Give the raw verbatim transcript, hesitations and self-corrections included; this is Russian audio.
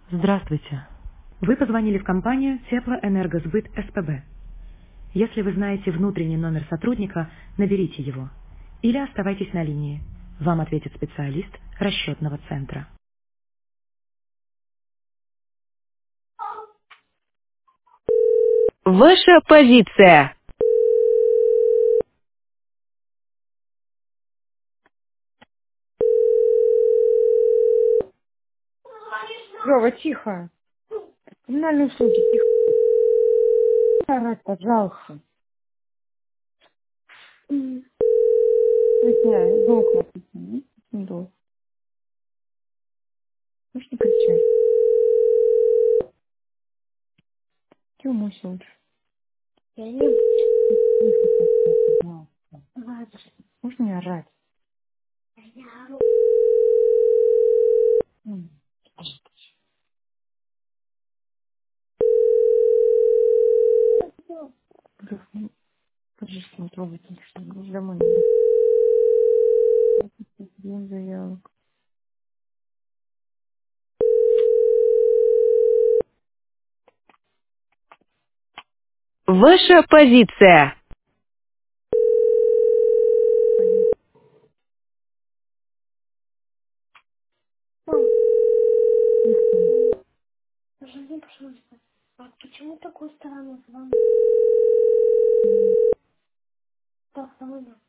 Здравствуйте. Вы позвонили в компанию Теплоэнергосбыт СПБ. Если вы знаете внутренний номер сотрудника, наберите его. Или оставайтесь на линии. Вам ответит специалист расчетного центра. Ваша позиция. Лёва, тихо. Коммунальные услуги, тихо. Не орать, пожалуйста. М. То есть я долг написано, не долг. Можешь не кричать? Чего мойся лучше? Я не тихо, пожалуйста. Ладно. Можно не орать? Я ору. М. Лёв, ну, пожалуйста, не трогайте, что ли, домой надо. Я заявок. Ваша позиция. Понятно. Мам, тихо. Скажи, пожалуйста, а почему такой странный звонок? М. Так, звонок.